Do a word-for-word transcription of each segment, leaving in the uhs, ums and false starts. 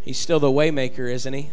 He's still the waymaker, isn't he?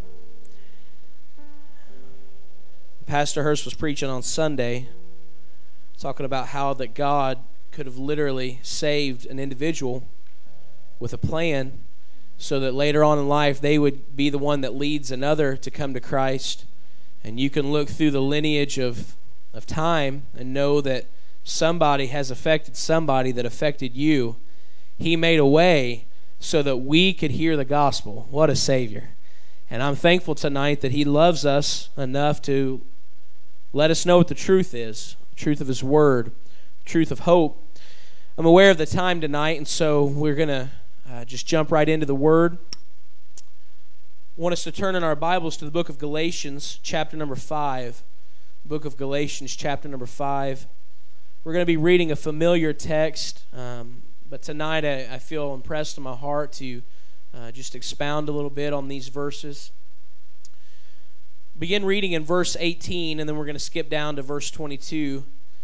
Pastor Hurst was preaching on Sunday, talking about how that God could have literally saved an individual with a plan so that later on in life they would be the one that leads another to come to Christ. And you can look through the lineage of, of time and know that somebody has affected somebody that affected you. He made a way so that we could hear the gospel. What a Savior. And I'm thankful tonight that He loves us enough to let us know what the truth is, the truth of His Word, the truth of hope. I'm aware of the time tonight, and so we're going to uh, just jump right into the Word. I want us to turn in our Bibles to the book of Galatians, chapter number five. Book of Galatians, chapter number five. We're going to be reading a familiar text, um, but tonight I, I feel impressed in my heart to uh, just expound a little bit on these verses. Begin reading in verse eighteen, and then we're going to skip down to verse twenty-two.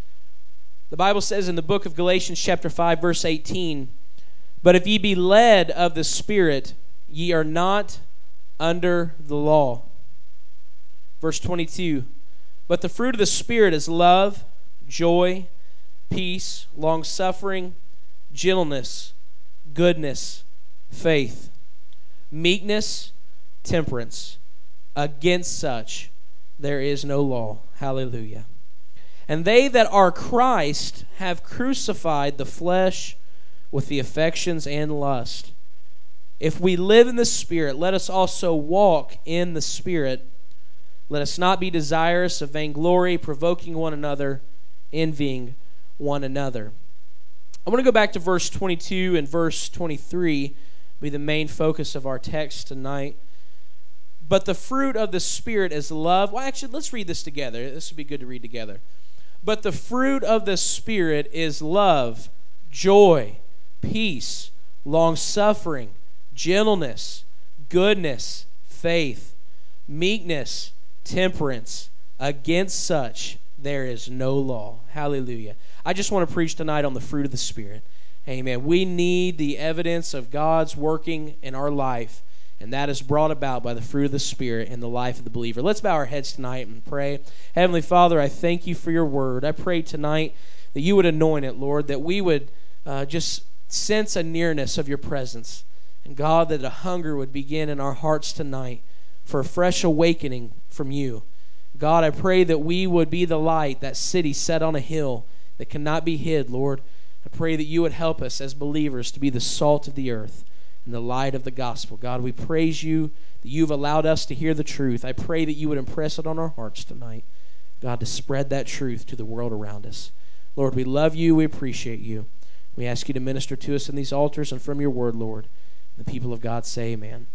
The Bible says in the book of Galatians, chapter five, verse eighteen, "But if ye be led of the Spirit, ye are not under the law." Verse twenty-two, "But the fruit of the Spirit is love, joy, peace, long-suffering, gentleness, goodness, faith, meekness, temperance. Against such there is no law." Hallelujah. "And they that are Christ have crucified the flesh with the affections and lust. If we live in the Spirit, let us also walk in the Spirit. Let us not be desirous of vainglory, provoking one another, envying one another." I want to go back to verse twenty-two and verse twenty-three, be the main focus of our text tonight. "But the fruit of the Spirit is love." Well, actually, let's read this together. This would be good to read together. "But the fruit of the Spirit is love, joy, peace, long-suffering, gentleness, goodness, faith, meekness, temperance. Against such there is no law." Hallelujah. I just want to preach tonight on the fruit of the Spirit. Amen. We need the evidence of God's working in our life, and that is brought about by the fruit of the Spirit in the life of the believer. Let's bow our heads tonight and pray. Heavenly Father, I thank you for your word. I pray tonight that you would anoint it, Lord, that we would uh, just sense a nearness of your presence. And God, that a hunger would begin in our hearts tonight for a fresh awakening from you. God, I pray that we would be the light, that city set on a hill that cannot be hid, Lord. I pray that you would help us as believers to be the salt of the earth and the light of the gospel. God, we praise you that you've allowed us to hear the truth. I pray that you would impress it on our hearts tonight, God, to spread that truth to the world around us. Lord, we love you. We appreciate you. We ask you to minister to us in these altars and from your word, Lord. The people of God say amen.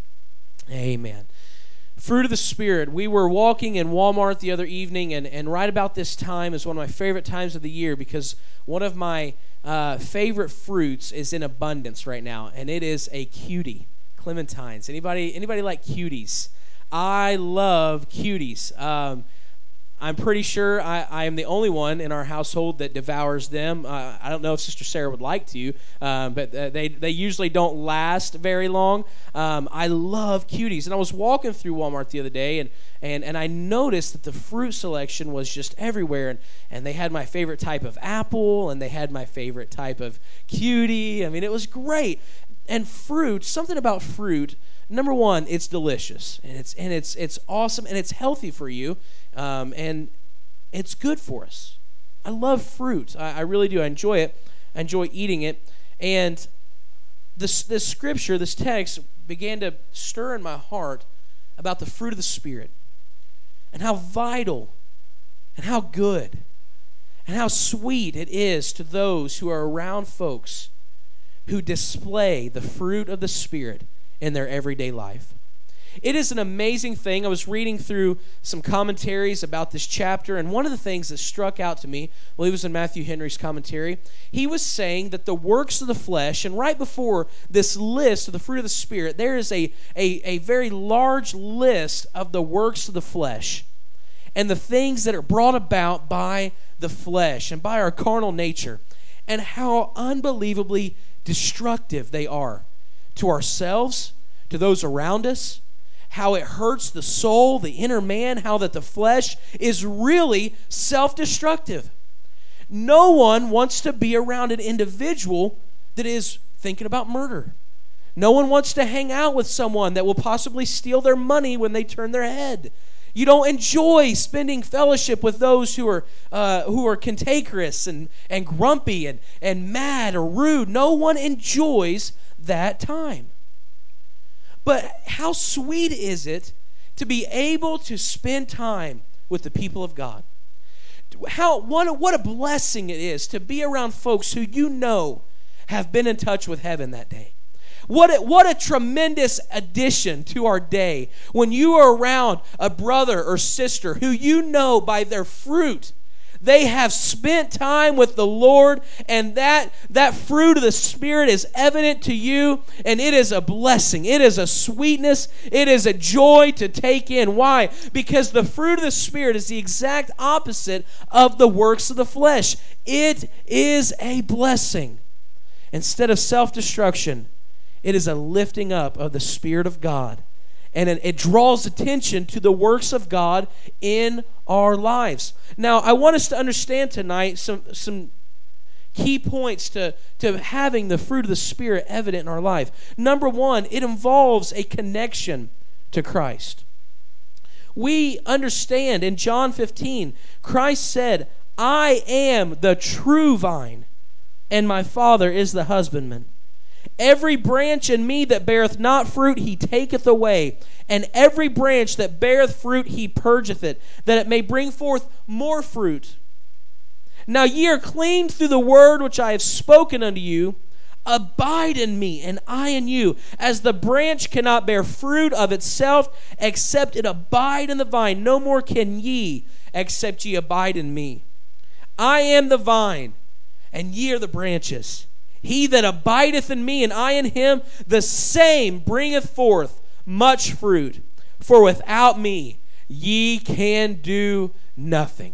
Amen. Fruit of the Spirit. We were walking in Walmart the other evening, and, and right about this time is one of my favorite times of the year because one of my uh, favorite fruits is in abundance right now, and it is a cutie, clementines. Anybody, anybody like cuties? I love cuties. Um, I'm pretty sure I, I am the only one in our household that devours them. Uh, I don't know if Sister Sarah would like to, um, but uh, they, they usually don't last very long. Um, I love cuties. And I was walking through Walmart the other day, and, and, and I noticed that the fruit selection was just everywhere. And, and they had my favorite type of apple, and they had my favorite type of cutie. I mean, it was great. And fruit, something about fruit, number one, it's delicious, and it's and it's it's awesome, and it's healthy for you, um, and it's good for us. I love fruit. I, I really do. I enjoy it. I enjoy eating it. And this this scripture, this text, began to stir in my heart about the fruit of the Spirit and how vital and how good and how sweet it is to those who are around folks who display the fruit of the Spirit in their everyday life. It is an amazing thing. I was reading through some commentaries about this chapter, and one of the things that struck out to me, well, it was in Matthew Henry's commentary, he was saying that the works of the flesh, and right before this list of the fruit of the Spirit, there is a, a, a very large list of the works of the flesh and the things that are brought about by the flesh and by our carnal nature, and how unbelievably destructive they are to ourselves, to those around us, how it hurts the soul, the inner man, how that the flesh is really self-destructive. No one wants to be around an individual that is thinking about murder. No one wants to hang out with someone that will possibly steal their money when they turn their head. You don't enjoy spending fellowship with those who are uh, who are cantankerous and, and grumpy and, and mad or rude. No one enjoys that time. But how sweet is it to be able to spend time with the people of God? How what, what a blessing it is to be around folks who you know have been in touch with heaven that day. What a, what a tremendous addition to our day when you are around a brother or sister who you know by their fruit they have spent time with the Lord, and that, that fruit of the Spirit is evident to you, and it is a blessing. It is a sweetness. It is a joy to take in. Why? Because the fruit of the Spirit is the exact opposite of the works of the flesh. It is a blessing. Instead of self-destruction, it is a lifting up of the Spirit of God. And it draws attention to the works of God in our lives. Now, I want us to understand tonight some, some key points to, to having the fruit of the Spirit evident in our life. Number one, it involves a connection to Christ. We understand in John fifteen, Christ said, I am the true vine, and my Father is the husbandman. Every branch in me that beareth not fruit, he taketh away. And every branch that beareth fruit, he purgeth it, that it may bring forth more fruit. Now ye are clean through the word which I have spoken unto you. Abide in me, and I in you. As the branch cannot bear fruit of itself, except it abide in the vine, no more can ye, except ye abide in me. I am the vine, and ye are the branches. He that abideth in me, and I in him, the same bringeth forth much fruit. For without me, ye can do nothing.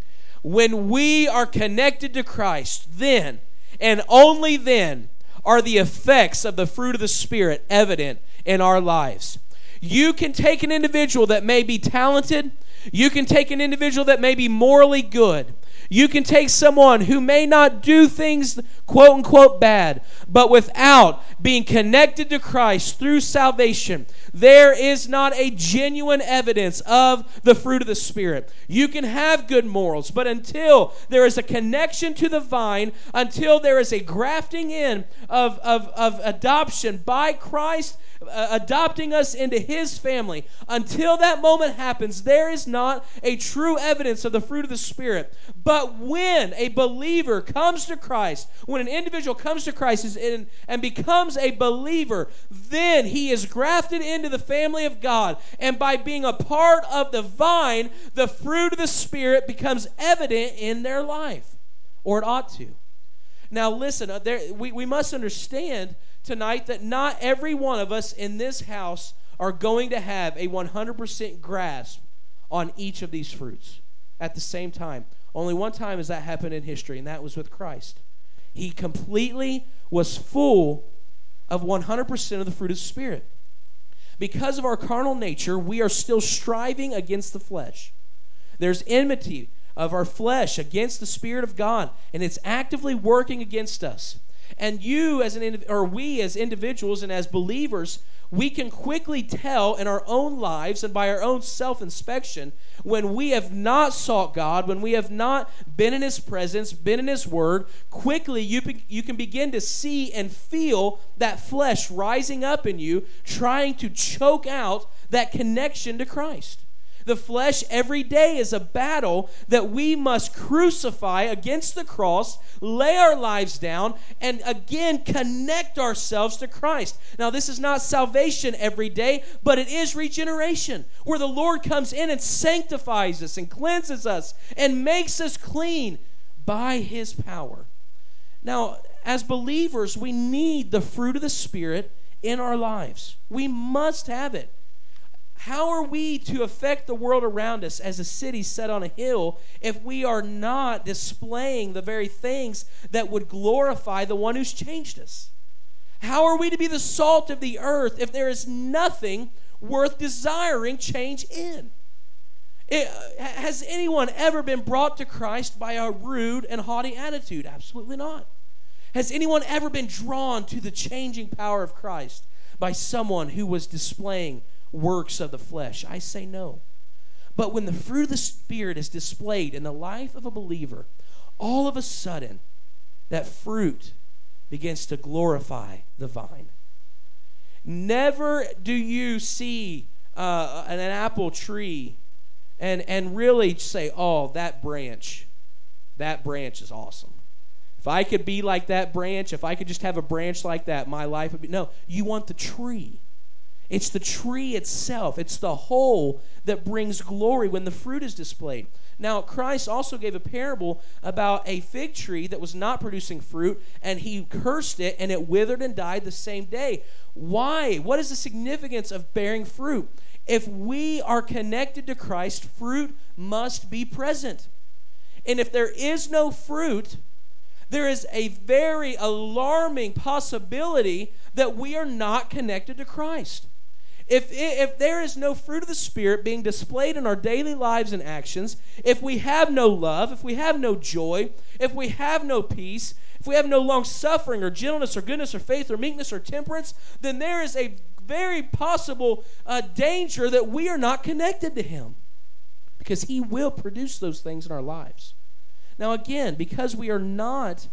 When we are connected to Christ, then, and only then, are the effects of the fruit of the Spirit evident in our lives. You can take an individual that may be talented. You can take an individual that may be morally good. You can take someone who may not do things quote unquote bad, but without being connected to Christ through salvation, there is not a genuine evidence of the fruit of the Spirit. You can have good morals, but until there is a connection to the vine, until there is a grafting in of, of, of adoption by Christ, uh, adopting us into His family, until that moment happens, there is not a true evidence of the fruit of the Spirit. But when a believer comes to Christ, when an individual comes to Christ and, and becomes a believer, then he is grafted into the family of God. And by being a part of the vine, the fruit of the Spirit becomes evident in their life, or it ought to. Now listen, uh, there, we, we must understand tonight that not every one of us in this house are going to have a one hundred percent grasp on each of these fruits at the same time. Only one time has that happened in history, and that was with Christ. He completely was full of one hundred percent of the fruit of the Spirit. Because of our carnal nature, we are still striving against the flesh. There's enmity of our flesh against the Spirit of God, and it's actively working against us. And you as an or we as individuals and as believers, we can quickly tell in our own lives and by our own self-inspection when we have not sought God, when we have not been in His presence, been in His Word. Quickly you, be, you can begin to see and feel that flesh rising up in you, trying to choke out that connection to Christ. The flesh every day is a battle that we must crucify against the cross, lay our lives down, and again connect ourselves to Christ. Now, this is not salvation every day, but it is regeneration, where the Lord comes in and sanctifies us and cleanses us and makes us clean by His power. Now, as believers, we need the fruit of the Spirit in our lives. We must have it. How are we to affect the world around us as a city set on a hill if we are not displaying the very things that would glorify the one who's changed us? How are we to be the salt of the earth if there is nothing worth desiring change in? It, has anyone ever been brought to Christ by a rude and haughty attitude? Absolutely not. Has anyone ever been drawn to the changing power of Christ by someone who was displaying works of the flesh? I say no. But when the fruit of the Spirit is displayed in the life of a believer, all of a sudden, that fruit begins to glorify the vine. Never do you see uh, an, an apple tree and, and really say, oh, that branch, that branch is awesome. If I could be like that branch, if I could just have a branch like that, my life would be. No, you want the tree. It's the tree itself. It's the whole that brings glory when the fruit is displayed. Now, Christ also gave a parable about a fig tree that was not producing fruit, and he cursed it, and it withered and died the same day. Why? What is the significance of bearing fruit? If we are connected to Christ, fruit must be present. And if there is no fruit, there is a very alarming possibility that we are not connected to Christ. If, if there is no fruit of the Spirit being displayed in our daily lives and actions, if we have no love, if we have no joy, if we have no peace, if we have no long-suffering or gentleness or goodness or faith or meekness or temperance, then there is a very possible uh, danger that we are not connected to Him, because He will produce those things in our lives. Now again, because we are not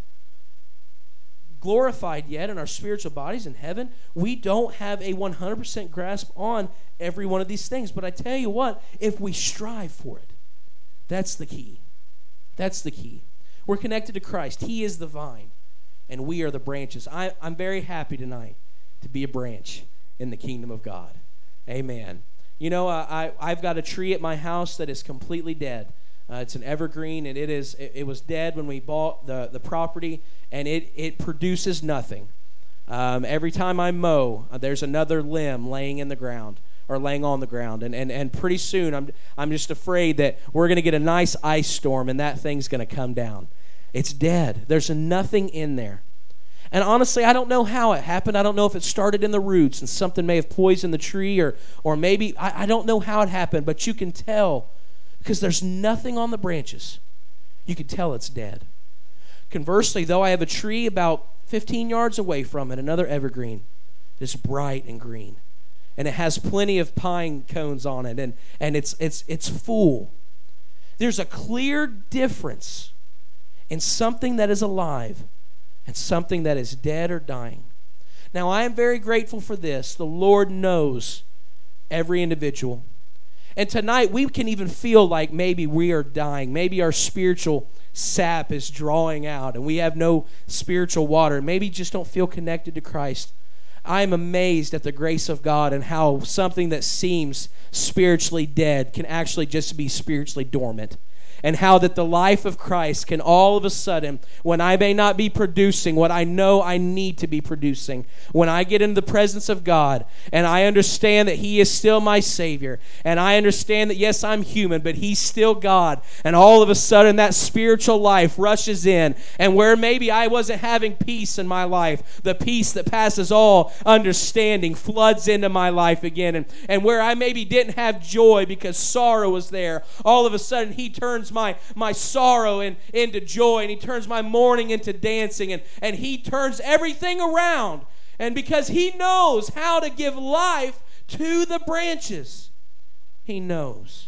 glorified yet in our spiritual bodies in heaven, we don't have a one hundred percent grasp on every one of these things. But I tell you what, if we strive for it, that's the key. That's the key. We're connected to Christ. He is the vine, and we are the branches. I, I'm very happy tonight to be a branch in the kingdom of God. Amen. You know, I, I've got a tree at my house that is completely dead. Uh, it's an evergreen, and it is it, it was dead when we bought the, the property, and it, it produces nothing. Um, every time I mow, uh, there's another limb laying in the ground or laying on the ground, and, and, and pretty soon I'm, I'm just afraid that we're going to get a nice ice storm, and that thing's going to come down. It's dead. There's nothing in there. And honestly, I don't know how it happened. I don't know if it started in the roots and something may have poisoned the tree, or, or maybe, I, I don't know how it happened, but you can tell because there's nothing on the branches. You can tell it's dead. Conversely, though, I have a tree about fifteen yards away from it, another evergreen, that's bright and green. And it has plenty of pine cones on it, and, and it's, it's, it's full. There's a clear difference in something that is alive and something that is dead or dying. Now, I am very grateful for this. The Lord knows every individual. And tonight, we can even feel like maybe we are dying. Maybe our spiritual sap is drawing out, and we have no spiritual water. Maybe just don't feel connected to Christ. I am amazed at the grace of God and how something that seems spiritually dead can actually just be spiritually dormant. And how that the life of Christ can all of a sudden, when I may not be producing what I know I need to be producing, when I get into the presence of God and I understand that He is still my Savior, and I understand that, yes, I'm human, but He's still God, and all of a sudden that spiritual life rushes in, and where maybe I wasn't having peace in my life, the peace that passes all understanding floods into my life again, and, and where I maybe didn't have joy because sorrow was there, all of a sudden He turns my, my sorrow in, into joy, and He turns my mourning into dancing, and, and He turns everything around. And because He knows how to give life to the branches, He knows.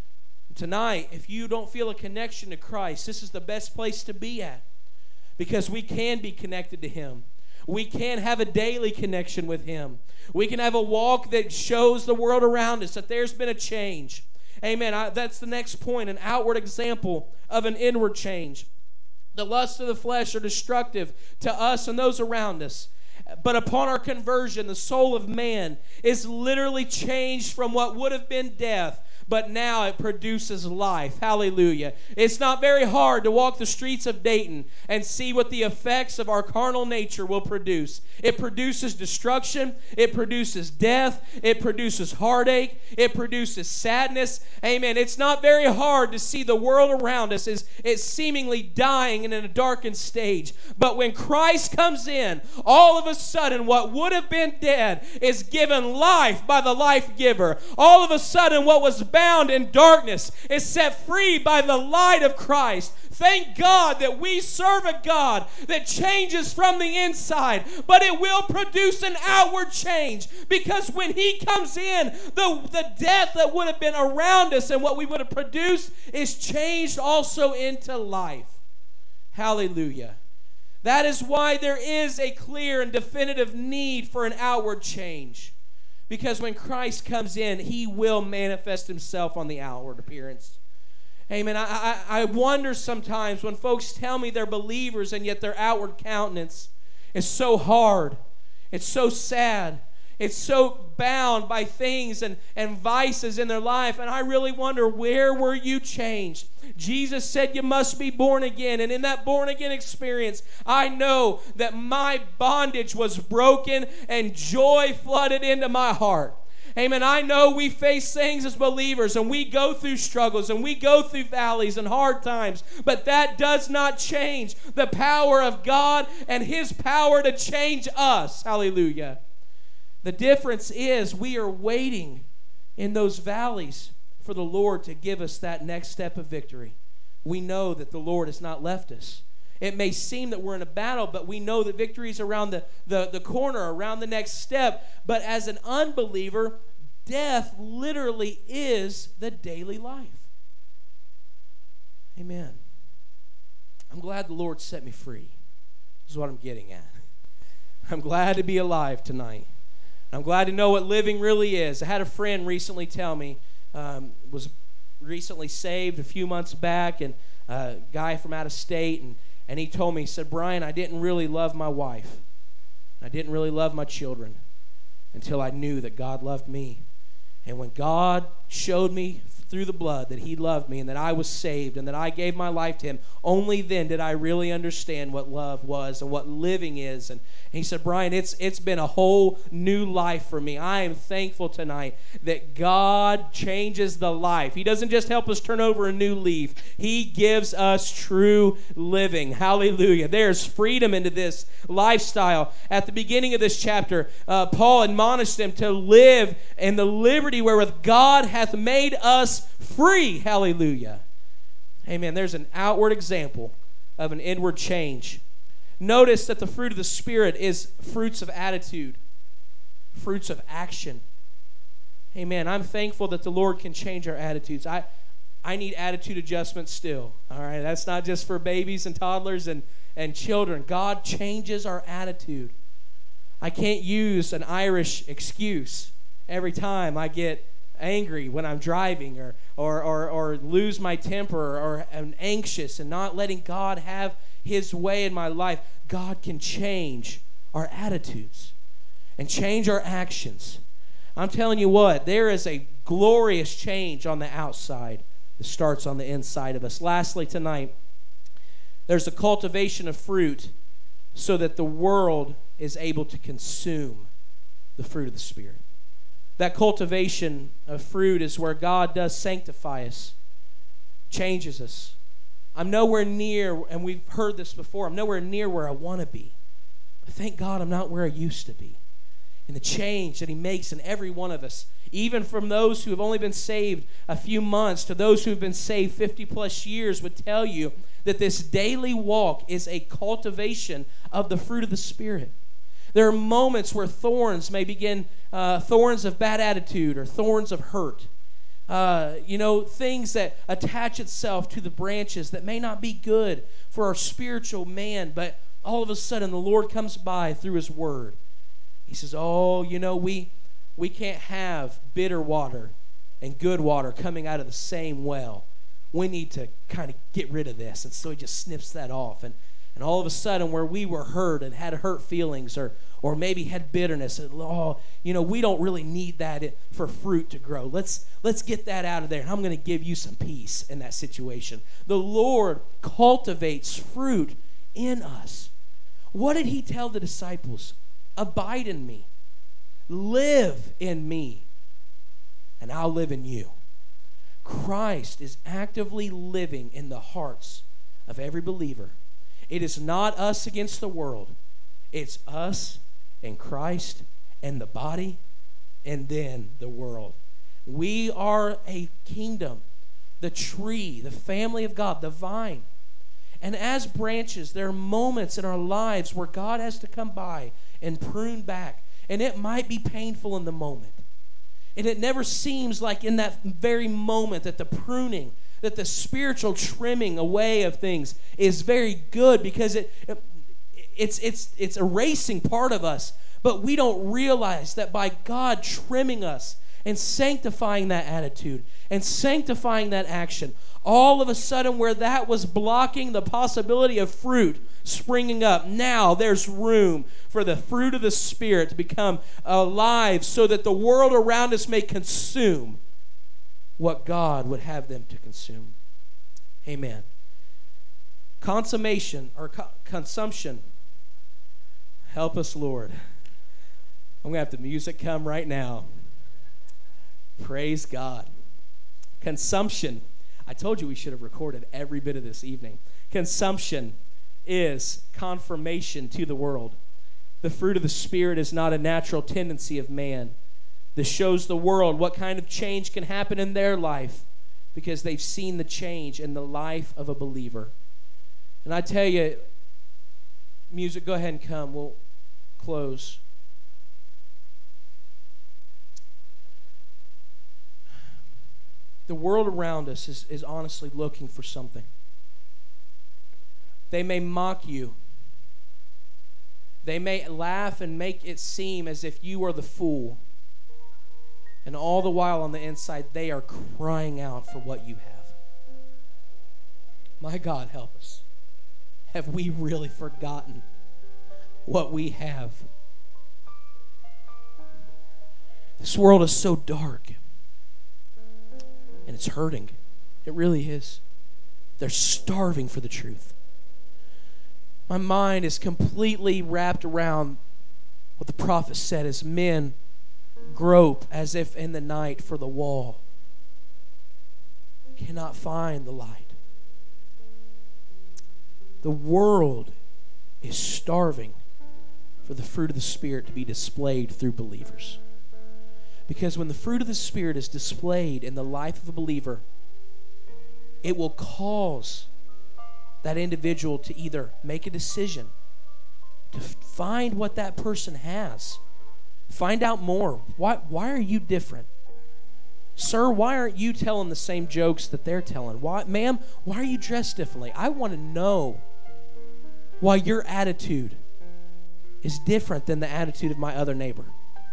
Tonight, if you don't feel a connection to Christ, this is the best place to be at, because we can be connected to Him. We can have a daily connection with Him. We can have a walk that shows the world around us that there's been a change. Amen. I, that's the next point, an outward example of an inward change. The lusts of the flesh are destructive to us and those around us. But upon our conversion, the soul of man is literally changed from what would have been death but now it produces life. Hallelujah. It's not very hard to walk the streets of Dayton and see what the effects of our carnal nature will produce. It produces destruction. It produces death. It produces heartache. It produces sadness. Amen. It's not very hard to see the world around us is it's seemingly dying and in a darkened stage. But when Christ comes in, all of a sudden what would have been dead is given life by the life giver. All of a sudden what was bound in darkness is set free by the light of Christ. Thank God that we serve a God that changes from the inside, but it will produce an outward change, because when He comes in, the, the death that would have been around us and what we would have produced is changed also into life. Hallelujah. That is why there is a clear and definitive need for an outward change, because when Christ comes in, He will manifest Himself on the outward appearance. Amen. I, I, I wonder sometimes when folks tell me they're believers and yet their outward countenance is so hard. It's so sad. It's so bound by things and, and vices in their life. And I really wonder, where were you changed? Jesus said you must be born again. And in that born again experience, I know that my bondage was broken and joy flooded into my heart. Amen. I know we face things as believers, and we go through struggles, and we go through valleys and hard times, but that does not change the power of God and His power to change us. Hallelujah. The difference is we are waiting in those valleys for the Lord to give us that next step of victory. We know that the Lord has not left us. It may seem that we're in a battle, but we know that victory is around the, the, the corner, around the next step. But as an unbeliever, death literally is the daily life. Amen. I'm glad the Lord set me free. This is what I'm getting at. I'm glad to be alive tonight. I'm glad to know what living really is. I had a friend recently tell me, um, was recently saved a few months back, and a uh, guy from out of state, and And he told me, he said, Brian, I didn't really love my wife. I didn't really love my children until I knew that God loved me. And when God showed me through the blood that He loved me and that I was saved and that I gave my life to Him, only then did I really understand what love was and what living is. And he said, Brian, it's it's been a whole new life for me. I am thankful tonight that God changes the life. He doesn't just help us turn over a new leaf. He gives us true living. Hallelujah. There's freedom into this lifestyle. At the beginning of this chapter, uh, Paul admonished them to live in the liberty wherewith God hath made us free. Hallelujah. Amen. There's an outward example of an inward change. Notice that the fruit of the Spirit is fruits of attitude, fruits of action. Amen. I'm thankful that the Lord can change our attitudes. I, I need attitude adjustments still. All right. That's not just for babies and toddlers and, and children. God changes our attitude. I can't use an Irish excuse every time I get angry when I'm driving or or or, or lose my temper or am anxious and not letting God have His way in my life. God can change our attitudes and change our actions. I'm telling you what, there is a glorious change on the outside that starts on the inside of us. Lastly tonight, there's a cultivation of fruit so that the world is able to consume the fruit of the Spirit. That cultivation of fruit is where God does sanctify us, changes us. I'm nowhere near, and we've heard this before, I'm nowhere near where I want to be. But thank God I'm not where I used to be. And the change that He makes in every one of us, even from those who have only been saved a few months to those who have been saved fifty plus years, would tell you that this daily walk is a cultivation of the fruit of the Spirit. There are moments where thorns may begin, uh, thorns of bad attitude or thorns of hurt. Uh, you know, things that attach itself to the branches that may not be good for our spiritual man, but all of a sudden the Lord comes by through His Word. He says, oh, you know, we we can't have bitter water and good water coming out of the same well. We need to kind of get rid of this. And so He just snips that off. And, and all of a sudden, where we were hurt and had hurt feelings, or or maybe had bitterness. Oh, you know, we don't really need that for fruit to grow. Let's let's get that out of there. And I'm going to give you some peace in that situation. The Lord cultivates fruit in us. What did he tell the disciples? Abide in me. Live in me. And I'll live in you. Christ is actively living in the hearts of every believer. It is not us against the world. It's us and Christ and the body and then the world. We are a kingdom, the tree, the family of God, the vine. And as branches, there are moments in our lives where God has to come by and prune back. And it might be painful in the moment. And it never seems like in that very moment that the pruning, that the spiritual trimming away of things is very good, because it, it it's it's it's erasing part of us. But we don't realize that by God trimming us and sanctifying that attitude and sanctifying that action, all of a sudden where that was blocking the possibility of fruit springing up, now there's room for the fruit of the Spirit to become alive so that the world around us may consume what God would have them to consume. Amen. Consummation or co- consumption. Help us, Lord. I'm going to have the music come right now. Praise God. Consumption. I told you we should have recorded every bit of this evening. Consumption is confirmation to the world. The fruit of the Spirit is not a natural tendency of man. This shows the world what kind of change can happen in their life because they've seen the change in the life of a believer. And I tell you, music, go ahead and come. We'll close. The world around us is, is honestly looking for something. They may mock you. They may laugh and make it seem as if you are the fool. And all the while on the inside, they are crying out for what you have. My God, help us. Have we really forgotten what we have? This world is so dark. And it's hurting. It really is. They're starving for the truth. My mind is completely wrapped around what the prophet said as men grope as if in the night for the wall, cannot find the light. The world is starving for the fruit of the Spirit to be displayed through believers. Because when the fruit of the Spirit is displayed in the life of a believer, it will cause that individual to either make a decision to find what that person has. Find out more. Why, why are you different? Sir, why aren't you telling the same jokes that they're telling? Why, ma'am, why are you dressed differently? I want to know why your attitude is different than the attitude of my other neighbor.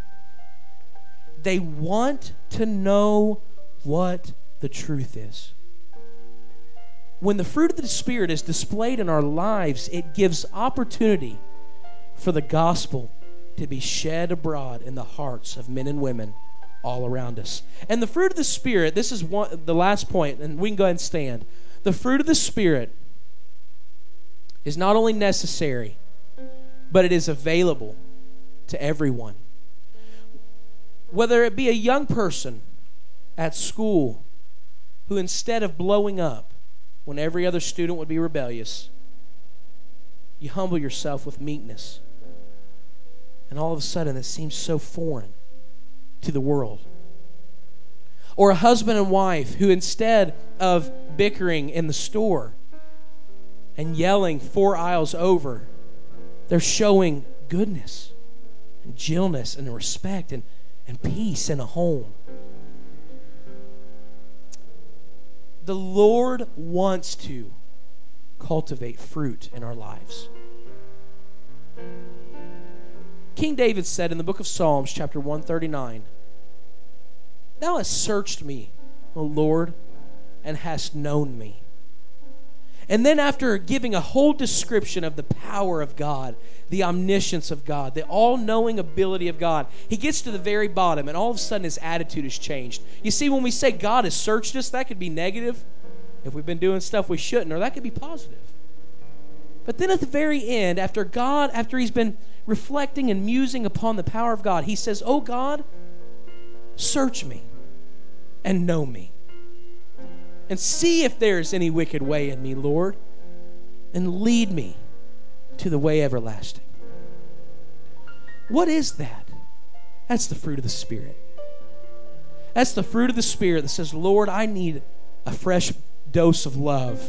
They want to know what the truth is. When the fruit of the Spirit is displayed in our lives, it gives opportunity for the gospel to be shed abroad in the hearts of men and women all around us. And the fruit of the Spirit, this is one, the last point, and we can go ahead and stand. The fruit of the Spirit is not only necessary, but it is available to everyone. Whether it be a young person at school who, instead of blowing up when every other student would be rebellious, you humble yourself with meekness. And all of a sudden it seems so foreign to the world. Or a husband and wife who, instead of bickering in the store and yelling four aisles over, they're showing goodness and gentleness and respect and, and peace in a home. The Lord wants to cultivate fruit in our lives. King David said in the book of Psalms, chapter one thirty-nine, "Thou hast searched me, O Lord, and hast known me, And then after giving a whole description of the power of God, the omniscience of God, the all-knowing ability of God, he gets to the very bottom, and all of a sudden his attitude has changed. You see, when we say God has searched us, that could be negative if we've been doing stuff we shouldn't, or that could be positive. But then at the very end, after God, after he's been reflecting and musing upon the power of God, he says, "Oh God, search me and know me, and see if there is any wicked way in me, Lord, and lead me to the way everlasting." What is that? That's the fruit of the Spirit. That's the fruit of the Spirit that says, "Lord, I need a fresh dose of love.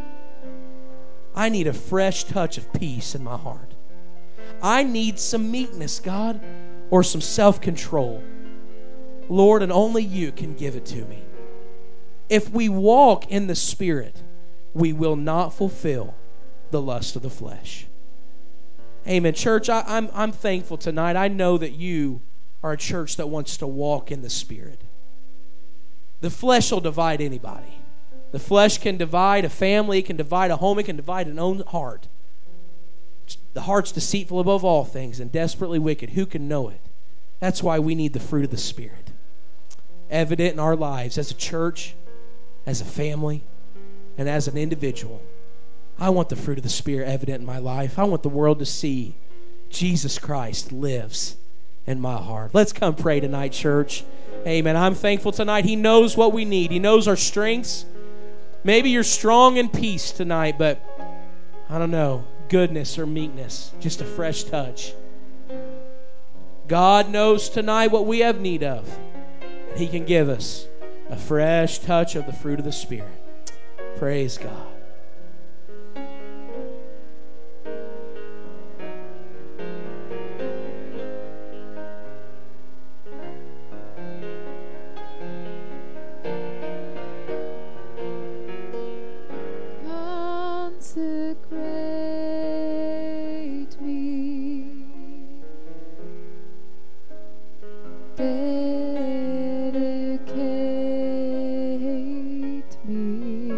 I need a fresh touch of peace in my heart. I need some meekness, God, or some self-control. Lord, and only you can give it to me." If we walk in the Spirit, we will not fulfill the lust of the flesh. Amen. Church, I, I'm, I'm thankful tonight. I know that you are a church that wants to walk in the Spirit. The flesh will divide anybody. The flesh can divide a family, it can divide a home, it can divide an own heart. The heart's deceitful above all things and desperately wicked. Who can know it? That's why we need the fruit of the Spirit evident in our lives as a church, as a family, and as an individual. I want the fruit of the Spirit evident in my life. I want the world to see Jesus Christ lives in my heart. Let's come pray tonight, church. Amen. I'm thankful tonight. He knows what we need. He knows our strengths. Maybe you're strong in peace tonight, but I don't know, goodness or meekness, just a fresh touch. God knows tonight what we have need of, and He can give us a fresh touch of the fruit of the Spirit. Praise God. Consecrate me, dedicate me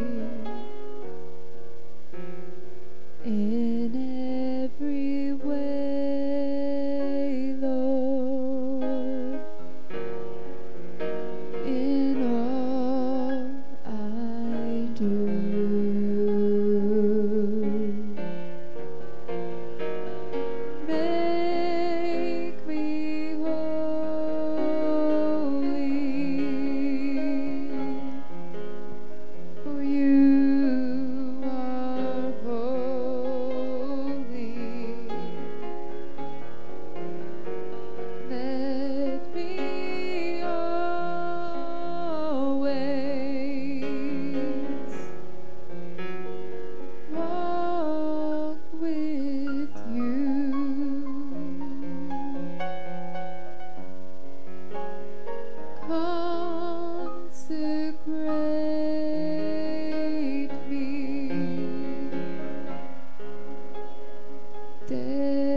in every way, Lord, in all I do. Make me holy, for you are holy. Let me always walk with you. Consecrate me,